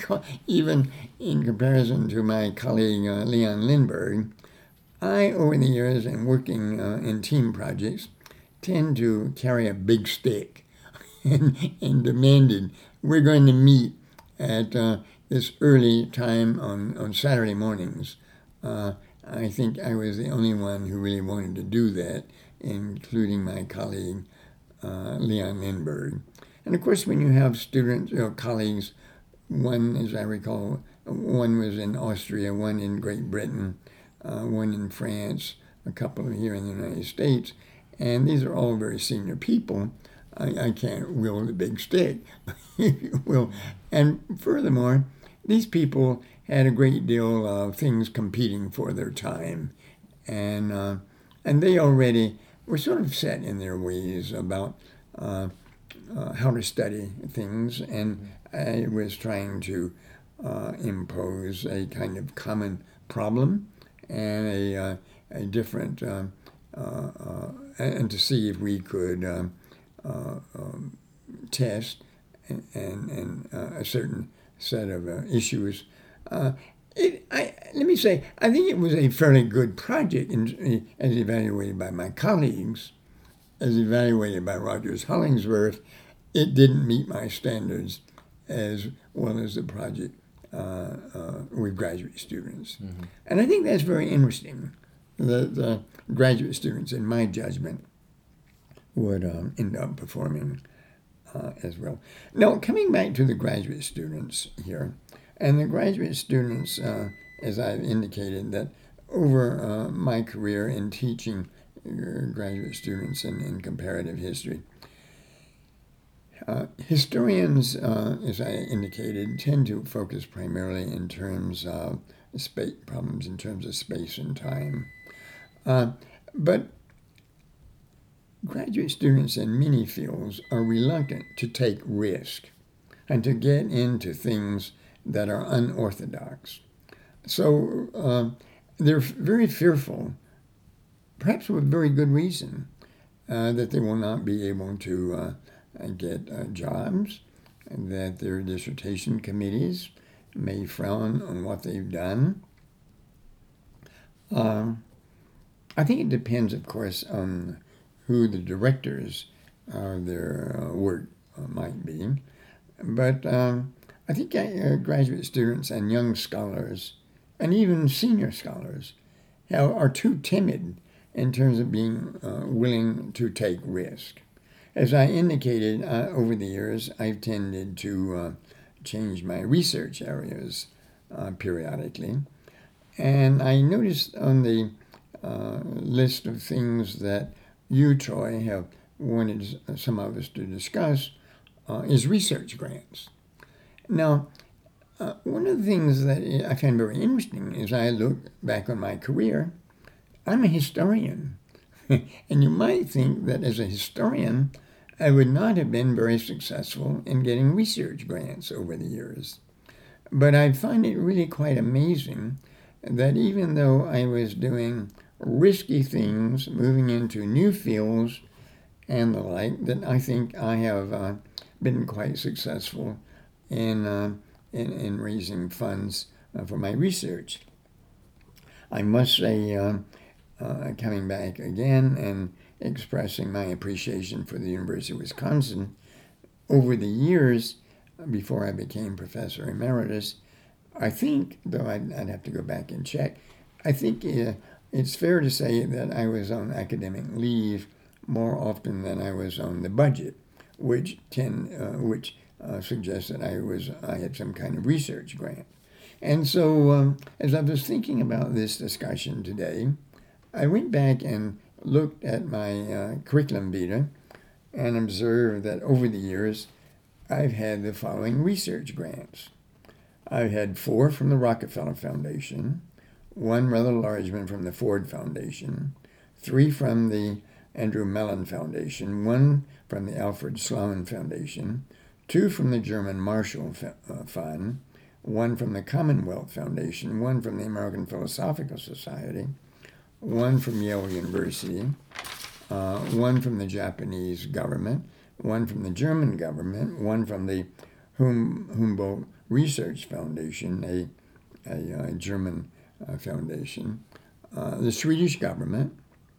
even in comparison to my colleague uh, Leon Lindberg, I, over the years and working uh, in team projects, tend to carry a big stick and, and demanded we're going to meet at uh, this early time on, on Saturday mornings. Uh, I think I was the only one who really wanted to do that, including my colleague uh, Leon Lindberg. And of course, when you have students or colleagues, one, as I recall, one was in Austria, one in Great Britain, uh, one in France, a couple here in the United States, and these are all very senior people. I, I can't wield a big stick, if you will. And furthermore, these people had a great deal of things competing for their time, and uh, and they already were sort of set in their ways about uh, uh, how to study things, and I was trying to uh, impose a kind of common problem and a uh, a different uh, uh, uh, and to see if we could um, uh, um, test and and, and uh, a certain set of uh, issues. Uh, it, I, let me say, I think it was a fairly good project in, as evaluated by my colleagues, as evaluated by Rogers Hollingsworth. It didn't meet my standards as well as the project uh, uh, with graduate students. Mm-hmm. And I think that's very interesting. The, the graduate students, in my judgment, would um, end up performing uh, as well. Now, coming back to the graduate students here, and the graduate students, uh, as I've indicated, that over uh, my career in teaching uh, graduate students in, in comparative history, uh, historians, uh, as I indicated, tend to focus primarily in terms of space problems, in terms of space and time. Uh, but graduate students in many fields are reluctant to take risk and to get into things that are unorthodox. So uh, they're very fearful, perhaps with very good reason, uh, that they will not be able to uh, get uh, jobs, and that their dissertation committees may frown on what they've done. Uh, I think it depends, of course, on who the directors of their uh, work uh, might be. But um, I think uh, graduate students and young scholars, and even senior scholars, have, are too timid in terms of being uh, willing to take risk. As I indicated, uh, over the years, I've tended to uh, change my research areas uh, periodically. And I noticed on the uh, list of things that you, Troy, have wanted some of us to discuss uh, is research grants. Now, uh, one of the things that I find very interesting is I look back on my career, I'm a historian. And you might think that as a historian, I would not have been very successful in getting research grants over the years. But I find it really quite amazing that even though I was doing risky things, moving into new fields and the like, that I think I have uh, been quite successful in, uh, in, in raising funds uh, for my research. I must say, uh, uh, coming back again and expressing my appreciation for the University of Wisconsin, over the years, before I became professor emeritus, I think, though I'd, I'd have to go back and check, I think uh, it's fair to say that I was on academic leave more often than I was on the budget, which tend, uh, which uh, suggests that I was I had some kind of research grant. And so, um, as I was thinking about this discussion today, I went back and looked at my uh, curriculum vitae and observed that over the years, I've had the following research grants. I've had four from the Rockefeller Foundation, one rather large one from the Ford Foundation, three from the Andrew Mellon Foundation, one from the Alfred Sloan Foundation, two from the German Marshall Fund, one from the Commonwealth Foundation, one from the American Philosophical Society, one from Yale University, uh, one from the Japanese government, one from the German government, one from the hum- Humboldt Research Foundation, a, a, a German uh, foundation, uh, the Swedish government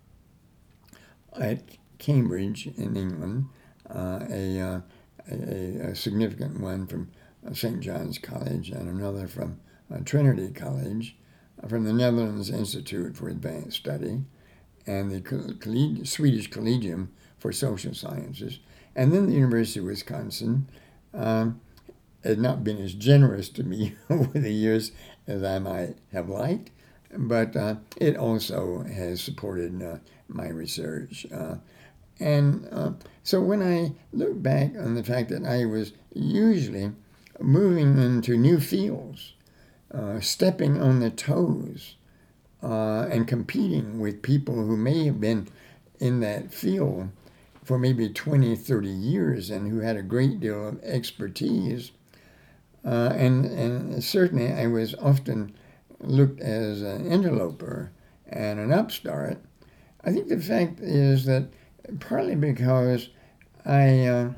at Cambridge in England, uh, a, uh, a, a significant one from uh, Saint John's College, and another from uh, Trinity College, uh, from the Netherlands Institute for Advanced Study, and the Coll- Swedish Collegium for Social Sciences, and then the University of Wisconsin. Um, had not been as generous to me over the years as I might have liked, but uh, it also has supported uh, my research. Uh, and uh, so when I look back on the fact that I was usually moving into new fields, uh, stepping on the toes, uh, and competing with people who may have been in that field for maybe twenty, thirty years and who had a great deal of expertise, Uh, and, and certainly I was often looked as an interloper and an upstart. I think the fact is that partly because I, uh,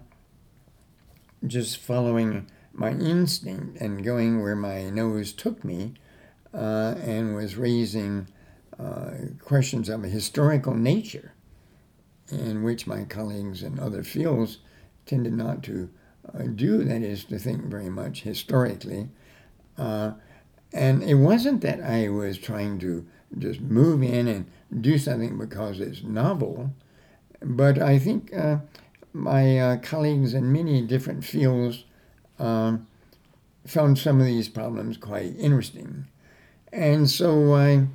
just following my instinct and going where my nose took me, uh, and was raising uh, questions of a historical nature in which my colleagues in other fields tended not to Uh, do, that is to think very much historically. Uh, and it wasn't that I was trying to just move in and do something because it's novel, but I think uh, my uh, colleagues in many different fields um, found some of these problems quite interesting. And so I,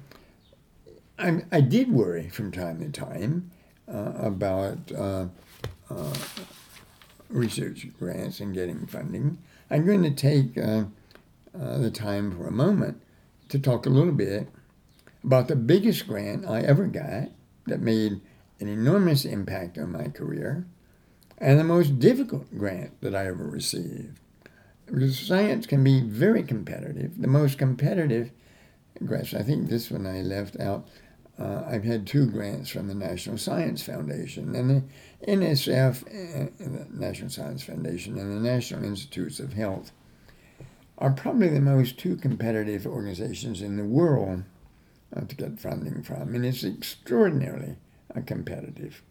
I, I did worry from time to time uh, about uh, uh, research grants and getting funding. I'm going to take uh, uh, the time for a moment to talk a little bit about the biggest grant I ever got that made an enormous impact on my career, and the most difficult grant that I ever received. Because science can be very competitive. The most competitive grants, I think this one I left out, Uh, I've had two grants from the National Science Foundation, and the N S F, uh, the National Science Foundation, and the National Institutes of Health are probably the most two competitive organizations in the world uh, to get funding from, and it's extraordinarily uh, competitive.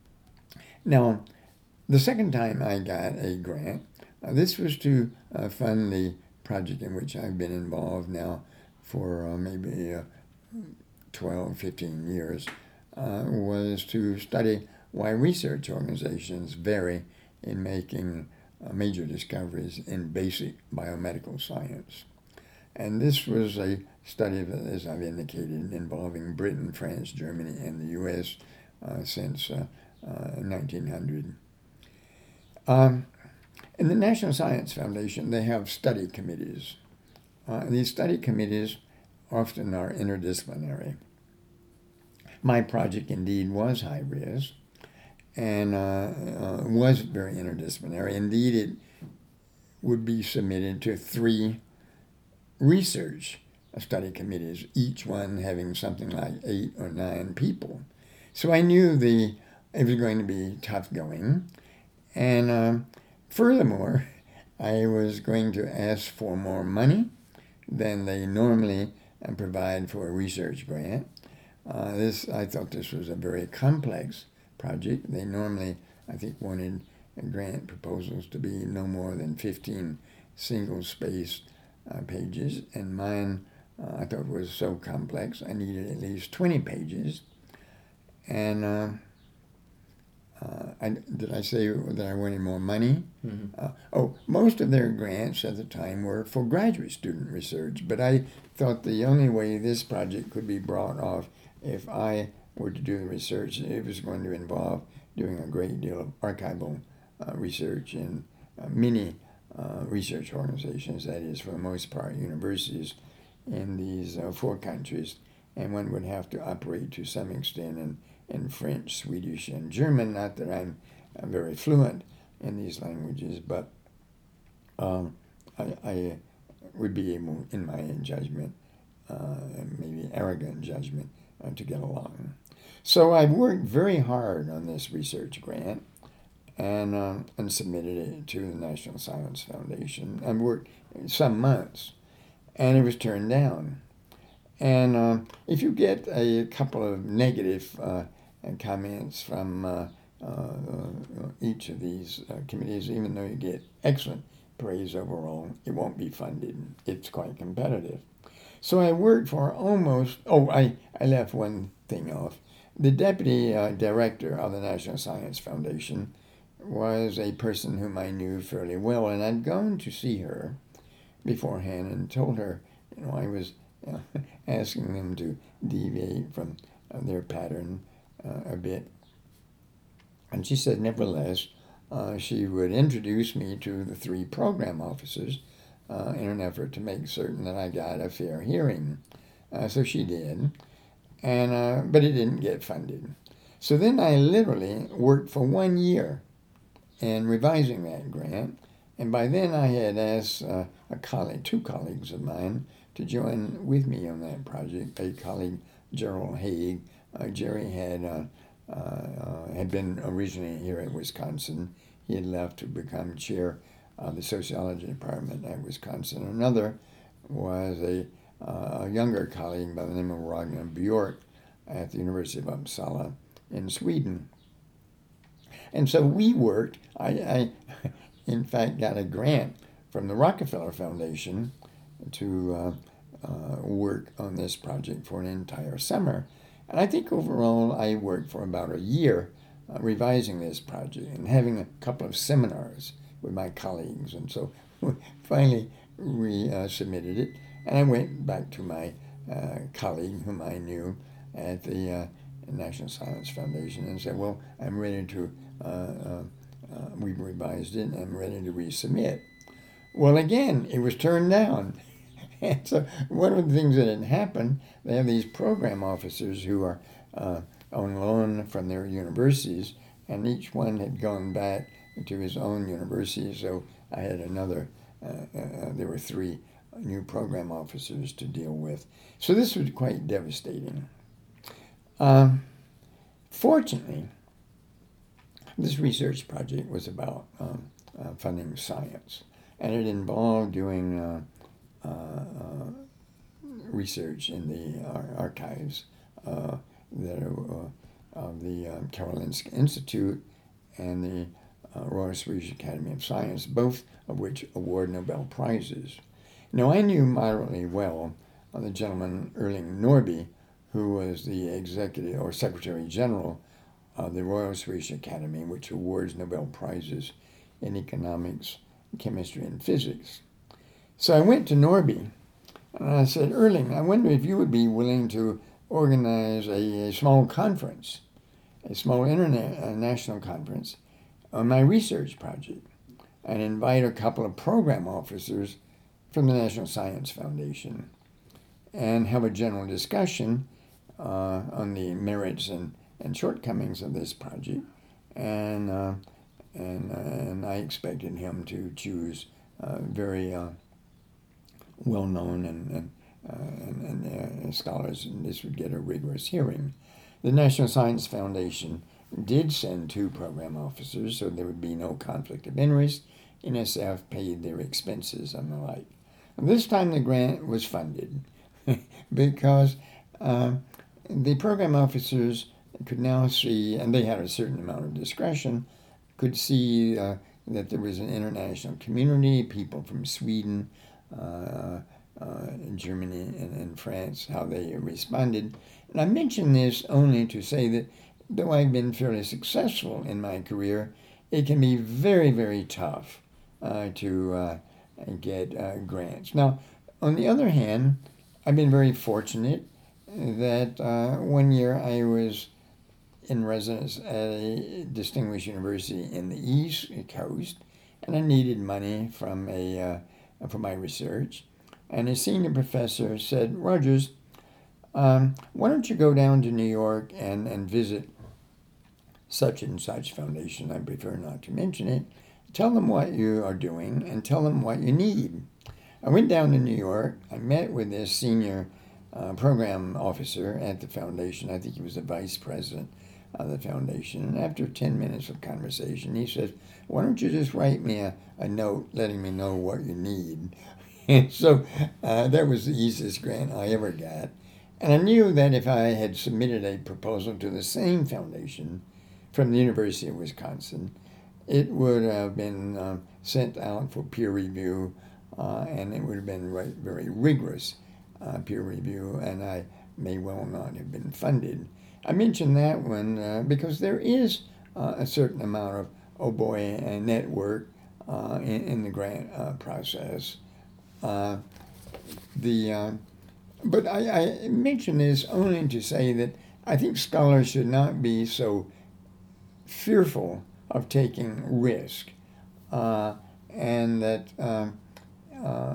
Now, the second time I got a grant, uh, this was to uh, fund the project in which I've been involved now for uh, maybe uh, twelve, fifteen years, uh, was to study why research organizations vary in making uh, major discoveries in basic biomedical science. And this was a study, as I've indicated, involving Britain, France, Germany, and the U S uh, since uh, uh, nineteen hundred. Um, in the National Science Foundation, they have study committees. Uh, these study committees often are interdisciplinary. My project indeed was high risk and uh, uh, was very interdisciplinary. Indeed, it would be submitted to three research study committees, each one having something like eight or nine people. So I knew the it was going to be tough going. And uh, furthermore, I was going to ask for more money than they normally uh, provide for a research grant. Uh, this I thought this was a very complex project. They normally, I think, wanted grant proposals to be no more than fifteen single-spaced uh, pages, and mine uh, I thought was so complex I needed at least twenty pages. And uh, Uh, I, did I say that I wanted more money? Mm-hmm. Uh, oh, most of their grants at the time were for graduate student research, but I thought the only way this project could be brought off if I were to do the research, it was going to involve doing a great deal of archival uh, research in uh, many uh, research organizations, that is, for the most part, universities in these uh, four countries, and one would have to operate to some extent in in French, Swedish, and German. Not that I'm, I'm very fluent in these languages, but um, I, I would be able, in my judgment, uh, maybe arrogant judgment, uh, to get along. So I worked very hard on this research grant and, uh, and submitted it to the National Science Foundation. I worked some months, and it was turned down. And uh, if you get a couple of negative uh, comments from uh, uh, each of these uh, committees, even though you get excellent praise overall, it won't be funded. It's quite competitive. So I worked for almost, oh, I, I left one thing off. The deputy uh, director of the National Science Foundation was a person whom I knew fairly well, and I'd gone to see her beforehand and told her, you know, I was uh, asking them to deviate from uh, their pattern uh, a bit. And she said, nevertheless, uh, she would introduce me to the three program officers uh, in an effort to make certain that I got a fair hearing. Uh, so she did, and uh, but it didn't get funded. So then I literally worked for one year in revising that grant, and by then I had asked uh, a colleague, two colleagues of mine, to join with me on that project. A colleague, Gerald Haig. Uh, Jerry had uh, uh, uh, had been originally here at Wisconsin. He had left to become chair of the sociology department at Wisconsin. Another was a, uh, a younger colleague by the name of Ragnar Bjork at the University of Uppsala in Sweden. And so we worked. I, I in fact, got a grant from the Rockefeller Foundation to uh, uh, work on this project for an entire summer. And I think overall I worked for about a year uh, revising this project and having a couple of seminars with my colleagues. And so finally we uh, submitted it. And I went back to my uh, colleague whom I knew at the uh, National Science Foundation and said, well, I'm ready to, uh, uh, uh, we've revised it and I'm ready to resubmit. Well, again, it was turned down. And so one of the things that had happened, they have these program officers who are uh, on loan from their universities, and each one had gone back to his own university. So I had another, uh, uh, there were three new program officers to deal with. So this was quite devastating. Um, fortunately, this research project was about um, uh, funding science, and it involved doing uh, Uh, uh, research in the ar- archives uh, that are, uh, of the um, Karolinska Institute and the uh, Royal Swedish Academy of Science, both of which award Nobel Prizes. Now, I knew moderately well uh, the gentleman Erling Norby, who was the executive or secretary general of the Royal Swedish Academy, which awards Nobel Prizes in economics, chemistry, and physics. So I went to Norby, and I said, Erling, I wonder if you would be willing to organize a, a small conference, a small international conference on my research project, and invite a couple of program officers from the National Science Foundation, and have a general discussion uh, on the merits and, and shortcomings of this project. And, uh, and, uh, and I expected him to choose uh, very... Uh, well-known and, and, uh, and, and uh, scholars, and this would get a rigorous hearing. The National Science Foundation did send two program officers, so there would be no conflict of interest. N S F paid their expenses and the like. And this time the grant was funded because uh, the program officers could now see, and they had a certain amount of discretion, could see uh, that there was an international community, people from Sweden, Uh, uh, in Germany and in France, how they responded. And I mention this only to say that though I've been fairly successful in my career, it can be very, very tough uh, to uh, get uh, grants. Now, on the other hand, I've been very fortunate that uh, one year I was in residence at a distinguished university in the East Coast, and I needed money from a uh, for my research. And a senior professor said, Rogers, um, why don't you go down to New York and, and visit such and such foundation? I prefer not to mention it. Tell them what you are doing and tell them what you need. I went down to New York. I met with this senior uh, program officer at the foundation. I think he was the vice president of the foundation. And after ten minutes of conversation, he says, why don't you just write me a, a note letting me know what you need? And so uh, that was the easiest grant I ever got. And I knew that if I had submitted a proposal to the same foundation from the University of Wisconsin, it would have been uh, sent out for peer review, uh, and it would have been right, very rigorous uh, peer review, and I may well not have been funded. I mention that one uh, because there is uh, a certain amount of, oh boy, a network uh, in, in the grant uh, process. Uh, the uh, but I, I mention this only to say that I think scholars should not be so fearful of taking risk, uh, and that uh, uh,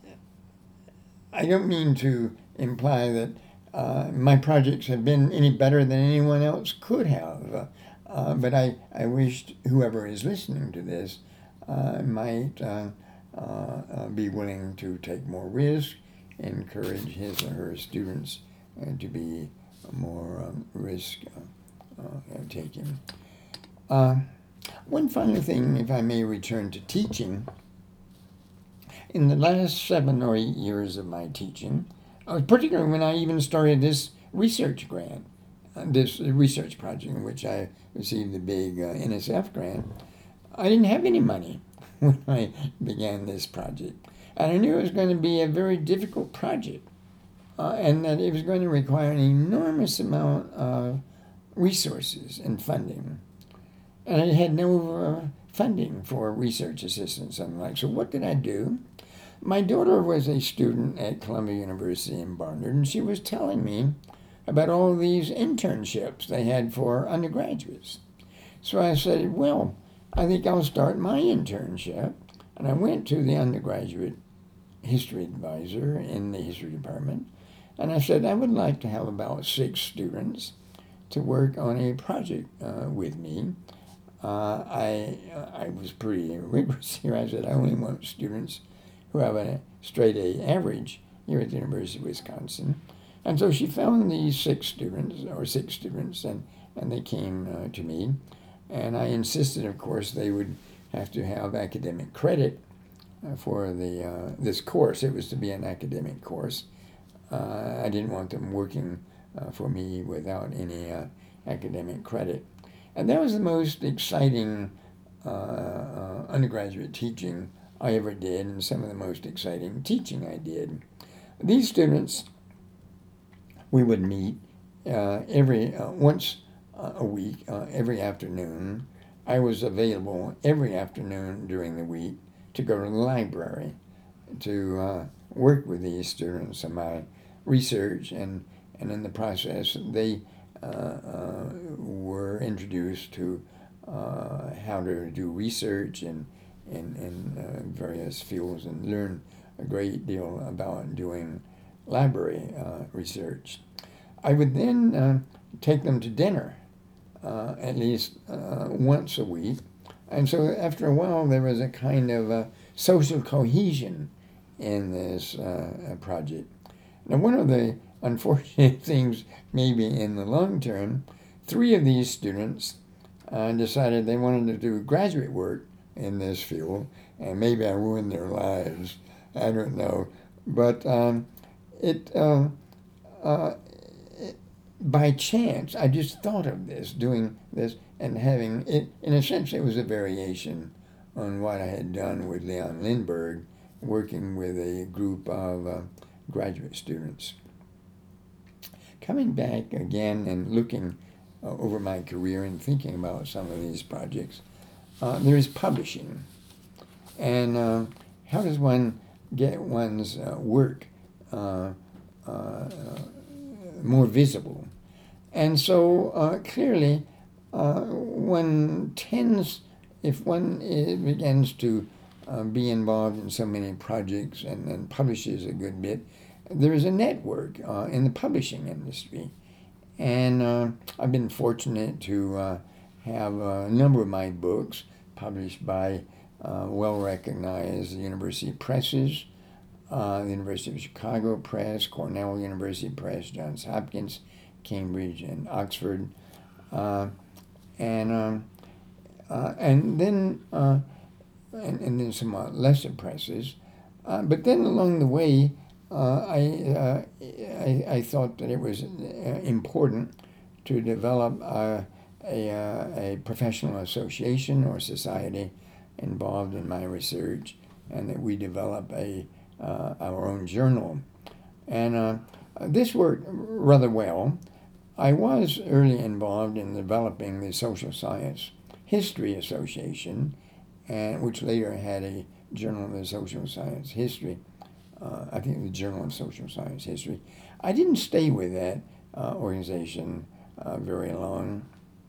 I don't mean to imply that uh, my projects have been any better than anyone else could have, uh, uh, but I, I wished whoever is listening to this uh, might uh, uh, uh, be willing to take more risk, encourage his or her students uh, to be more um, risk uh, uh, taking. Uh, one final thing, if I may return to teaching. In the last seven or eight years of my teaching, uh, particularly when I even started this research grant, uh, this research project in which I received the big uh, N S F grant, I didn't have any money when I began this project. And I knew it was going to be a very difficult project, uh, and that it was going to require an enormous amount of resources and funding. And I had no uh, funding for research assistants and the like. So what did I do? My daughter was a student at Columbia University in Barnard, and she was telling me about all these internships they had for undergraduates. So I said, well, I think I'll start my internship. And I went to the undergraduate history advisor in the history department, and I said, I would like to have about six students to work on a project uh, with me. Uh, I I was pretty rigorous here. I said, I only want students who have a straight A average here at the University of Wisconsin. And so she found these six students, or six students, and, and they came uh, to me. And I insisted, of course, they would have to have academic credit uh, for the uh, this course. It was to be an academic course. Uh, I didn't want them working uh, for me without any uh, academic credit. And that was the most exciting uh, uh, undergraduate teaching I ever did, and some of the most exciting teaching I did. These students, we would meet uh, every uh, once uh, a week, uh, every afternoon. I was available every afternoon during the week to go to the library to uh, work with these students on my research, and, and in the process they uh, uh, were introduced to uh, how to do research in, in, in uh, various fields, and learn a great deal about doing library uh, research. I would then uh, take them to dinner uh, at least uh, once a week. And so after a while, there was a kind of a social cohesion in this uh, project. Now, one of the unfortunate things, maybe in the long term, three of these students uh, decided they wanted to do graduate work in this field, and maybe I ruined their lives. I don't know. But um, it, uh, uh, it, by chance, I just thought of this, doing this, and having it, in a sense, it was a variation on what I had done with Leon Lindbergh, working with a group of uh, graduate students. Coming back again and looking uh, over my career in thinking about some of these projects. Uh, there is publishing. And uh, how does one get one's uh, work uh, uh, more visible? And so uh, clearly, uh, one tends, if one uh, begins to uh, be involved in so many projects and, and publishes a good bit, there is a network uh, in the publishing industry. And uh, I've been fortunate to uh, have a number of my books published by uh, well-recognized university presses, uh, the University of Chicago Press, Cornell University Press, Johns Hopkins, Cambridge, and Oxford. Uh, and um, uh, and then uh, and, and then some uh, lesser presses. Uh, but then along the way, uh, I, uh, I I thought that it was uh, important to develop uh, a uh, a professional association or society involved in my research, and that we develop a uh, our own journal. And uh, this worked rather well. I was early involved in developing the Social Science History Association, and which later had a Journal of the Social Science History. Uh, I think the Journal of Social Science History. I didn't stay with that uh, organization uh, very long.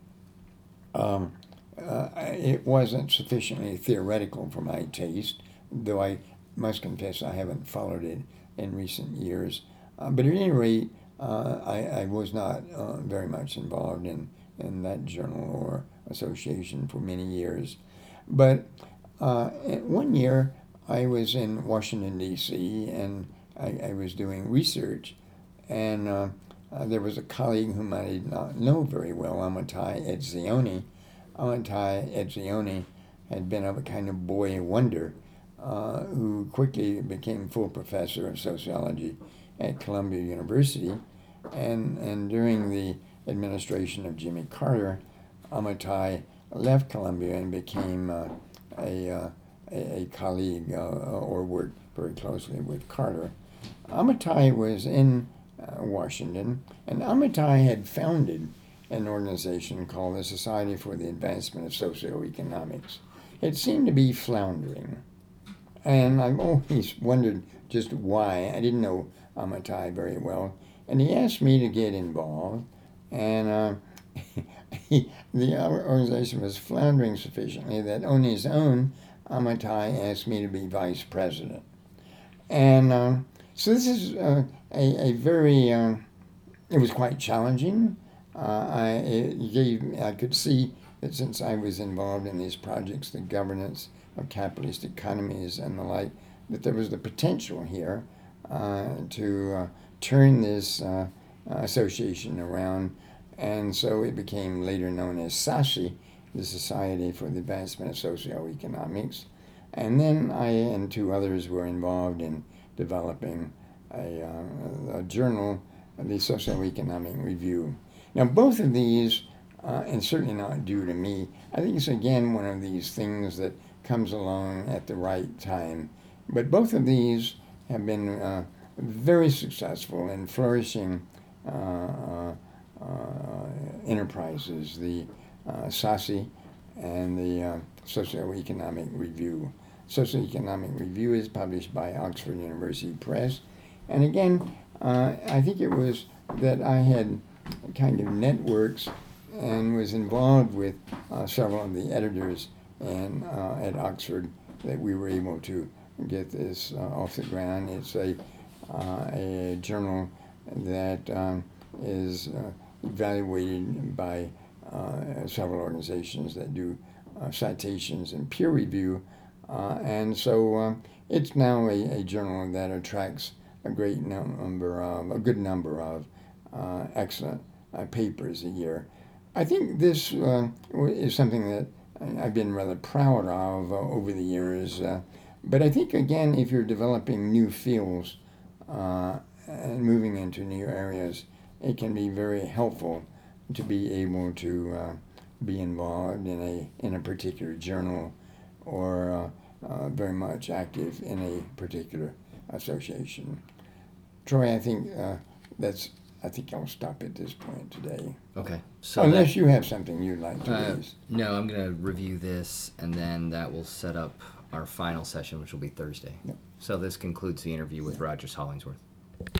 Um, uh, it wasn't sufficiently theoretical for my taste, though I must confess I haven't followed it in recent years. Uh, but at any rate, uh, I, I was not uh, very much involved in, in that journal or association for many years. But uh, one year I was in Washington, D C, and I, I was doing research. And uh, uh, there was a colleague whom I did not know very well, Amitai Etzioni. Amitai Etzioni had been of a kind of boy wonder, uh, who quickly became full professor of sociology at Columbia University. And, and during the administration of Jimmy Carter, Amitai left Columbia and became uh, a, uh, a, a colleague uh, or worked very closely with Carter. Amitai was in uh, Washington, and Amitai had founded an organization called the Society for the Advancement of Socioeconomics. It seemed to be floundering, and I've always wondered just why. I didn't know Amitai very well, and he asked me to get involved, and uh, he, the organization was floundering sufficiently that on his own, Amitai asked me to be vice president. And uh, so this is uh, a, a very, uh, it was quite challenging. Uh, I, it gave, I could see that since I was involved in these projects, the governance of capitalist economies and the like, that there was the potential here uh, to uh, turn this uh, association around. And so it became later known as SASI, the Society for the Advancement of Socioeconomics. And then I and two others were involved in developing a, uh, a journal, the Socioeconomic Review. Now, both of these, uh, and certainly not due to me, I think it's again one of these things that comes along at the right time. But both of these have been uh, very successful in flourishing uh, uh, uh, enterprises, the uh, SASI and the uh, Socioeconomic Review. Socioeconomic Review is published by Oxford University Press. And again, uh, I think it was that I had kind of networks and was involved with uh, several of the editors and uh, at Oxford that we were able to get this uh, off the ground. It's a, uh, a journal that um, is uh, evaluated by uh, several organizations that do uh, citations and peer review. Uh, and so uh, it's now a, a journal that attracts a great number of, a good number of uh, excellent uh, papers a year. I think this uh, is something that I've been rather proud of uh, over the years. Uh, but I think, again, if you're developing new fields uh, and moving into new areas, it can be very helpful to be able to uh, be involved in a in a particular journal or uh, uh, very much active in a particular association. Troy, I think uh, that's I think I'll stop at this point today. Okay. So Unless that, you have something you'd like to uh, raise. no, I'm going to review this, and then that will set up our final session, which will be Thursday. Yep. So this concludes the interview with Rogers Hollingsworth.